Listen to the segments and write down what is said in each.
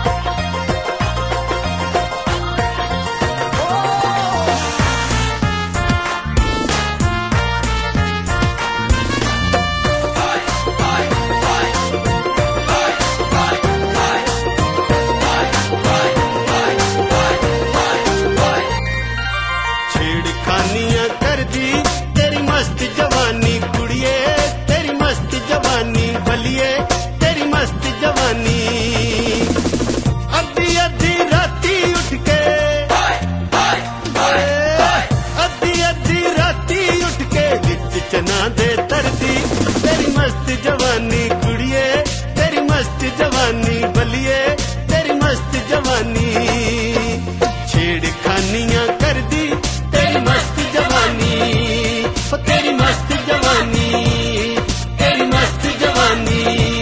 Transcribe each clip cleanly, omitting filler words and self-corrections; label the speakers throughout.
Speaker 1: छेड़खानियां कर दी तेरी मस्त जवानी कुड़िए, तेरी मस्त जवानी बलिए, तेरी मस्त जवानी। अद्धी अद्धी राती उठ के, अद्धी अद्धी राती उठ के विच चना दे तरदी, तेरी मस्त जवानी कुड़िए, तेरी मस्त जवानी बलिए, तेरी मस्त जवानी। छेड़खानियां कर दी तेरी मस्त जवानी, ओ तेरी मस्त जवानी, तेरी मस्त जवानी।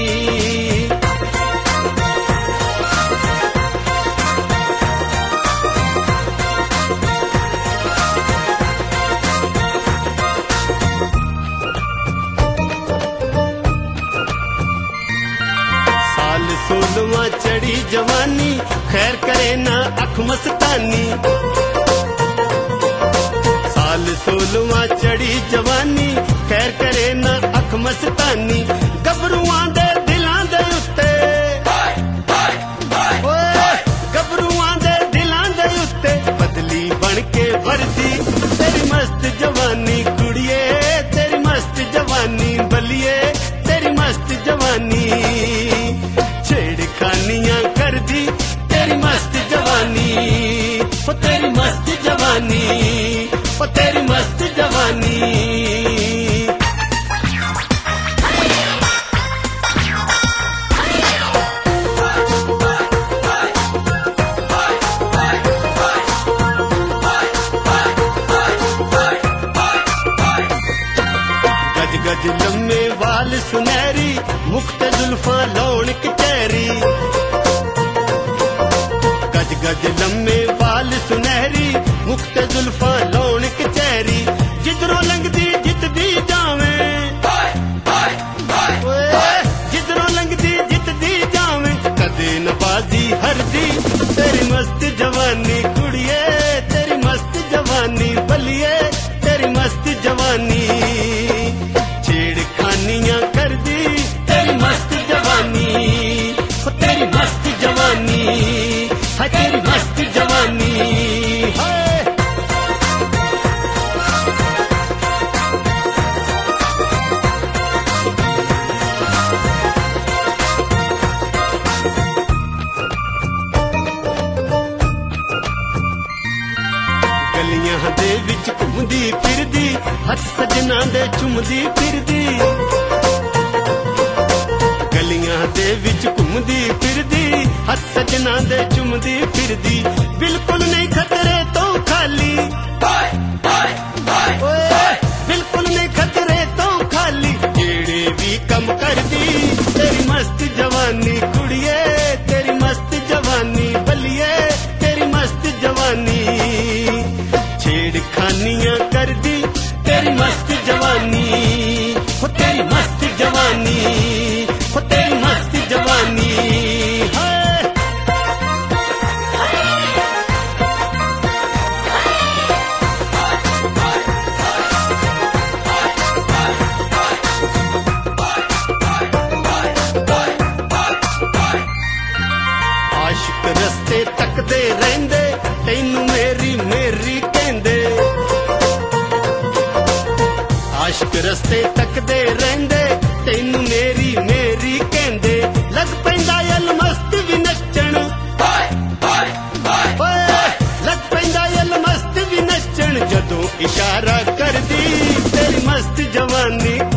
Speaker 1: साल 16वां चढ़ी जवानी, खैर करे ना अख मस्तानी। साल 16वां चढ़ी जवानी, खैर करे ना अख मस्तानी। गबरूआं दे दिलां दे उत्ते, गबरूआं दे दिलां दे उत्ते बदली बन के वर्दी, तेरी मस्त जवानी कुड़िए, तेरी मस्त जवानी बलिए, तेरी मस्त जवानी। छेड़खानियां कर दी तेरी मस्त जवानी, ओ तेरी मस्त जवानी, ओ तेरी मस्त जवानी। गज गज लम्मे वाल सुनहरी, मुख्त जुल्फां लौण कचहरी। गज गज लम्मे वाल सुनहरी, मुख्त जुल्फां लौण कचहरी। जिधरों लंघदी जितदी जावे, जिधरों लंघदी जितदी जावे, कदे न बाजी हरदी, तेरी मस्त जवानी कुड़िए, तेरी मस्त जवानी बलिए, तेरी मस्त जवानी। छेड़खानियां कर दी तेरी मस्त जवानी, ओ तेरी मस्त जवानी, है तेरी मस्त जवानी है। गलियां दे विच घुमदी फिरदी, हथ सजना दे चुमदी फिरदी। गलियां दे विच घुमदी फिरदी, हथ सजना दे चुमदी फिरदी। बिल्कुल नहीं खतरे तो खाली, बिल्कुल नहीं खतरे तो खाली, जेड़े भी कम कर दी, तेरी मस्त जवानी कुड़िए, तेरी मस्त जवानी बलिए, तेरी मस्त जवानी। छेड़खानियां कर दी तेरी मस्त जवानी, हो तेरी मस्त जवानी, हो तेरी मस्त जवानी है। आशिक रस्ते तकदे रहिंदे, तैनू मेरी मेरी कहंदे। आशिक रस्ते तकदे रहिंदे, तैनू मेरी मेरी कहंदे। लग पैंदा यल मस्त भी नचण, लग पैंदा यल मस्त भी नचण, जदों इशारा कर दी, तेरी मस्त जवानी